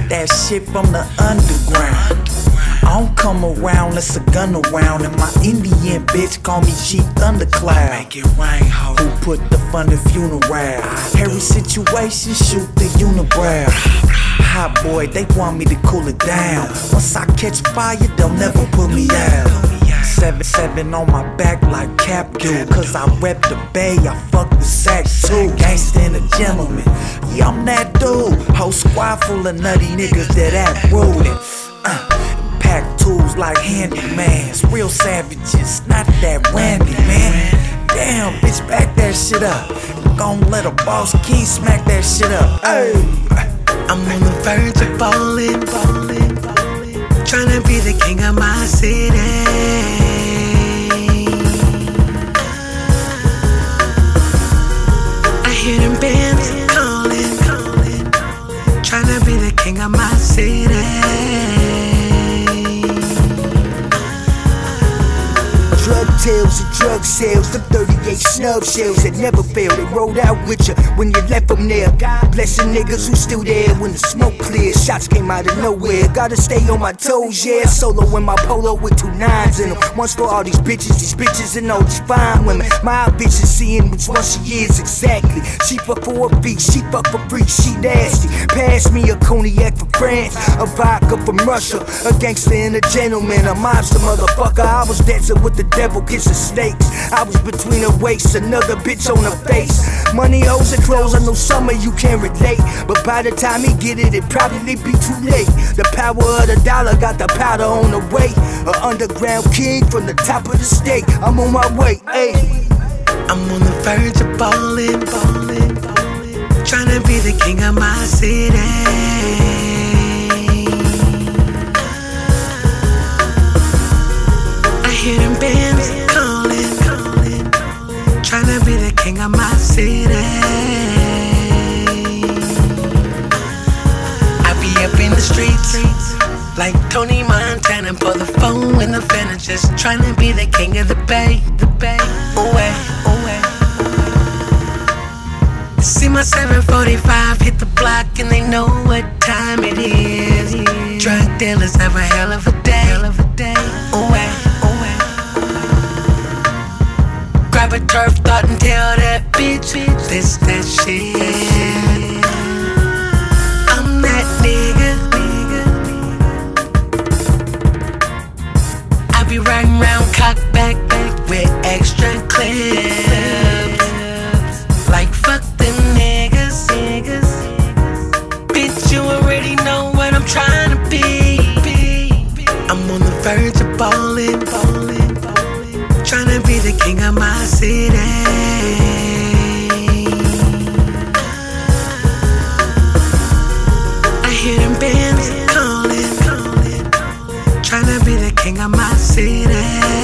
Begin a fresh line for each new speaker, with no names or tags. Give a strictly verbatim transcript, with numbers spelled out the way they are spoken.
got that shit from the underground. I don't come around unless a gun around, and my Indian bitch call me Chief Thundercloud.
Make it rain, ho.
Who put the fun in funeral? Hairy situation, shoot the unibrow. Hot boy, they want me to cool it down. Once I catch fire, they'll never put me out. Seven seven on my back like Cap do, cause I rep the Bay, I fuck with Sack too. Gangsta and a gentleman, yeah I'm that dude. Whole squad full of nutty niggas that act rude and uh, pack tools like handymans. Real savages, not that Randy, man. Damn, bitch, back that shit up. Gon' let a boss key smack that shit up. Ay.
I'm on the verge of ballin', ballin', ballin', tryna be the king of my city. I hear them bands callin', callin', tryna be the king of my city.
Drug tales and drug sales, them thirty-eight snub shells that never fail. They rolled out with you when you left them there. God bless the niggas who still there when the smoke clears. Shots came out of nowhere, gotta stay on my toes, yeah. Solo in my polo with two nines in them. Once for all these bitches, these bitches and all these fine women. My bitch is seeing which one she is exactly. She fuck for her feet, she fuck for free, she nasty. Pass me a cognac from France, a vodka from Russia, a gangster and a gentleman, a mobster motherfucker. I was dancing with the devil, kissing snakes. I was between her waist, another bitch on her face. Money, hoes, and clothes, I know some of you can't relate, but by the time he get it, it probably be too late. The power of the dollar got the powder on the way. An underground king from the top of the state. I'm on my way, ayy.
I'm on the verge of ballin', ballin', ballin', tryna be the king of my city. I hear them bands callin', callin', tryna be the king of my city. I be up in the streets like Tony Montana, for the phone when the fan just tryna be the king of the Bay, the Bay. Away, away. See my seven forty-five hit the block and they know what time it is. Drug dealers have a hell of a day, hell of a day. Away, away. Grab a turf thought and tell that bitch, bitch this that shit. I'm that nigga. I be riding round cock back, back with extra clips. Like fuck them niggas, niggas. Bitch, you already know what I'm trying to be. I'm on the verge of ballin', ballin', ballin', tryna be the king of my city. I hear them bands callin', callin', tryna be the king of my city.